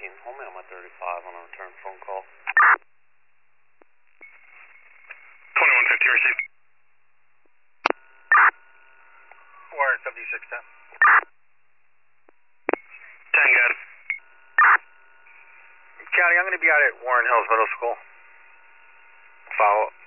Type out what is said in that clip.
Hold me on my 35 on a return phone call. 2150 received. Warren 7610. 10 got it. County, I'm going to be out at Warren Hills Middle School. Follow up.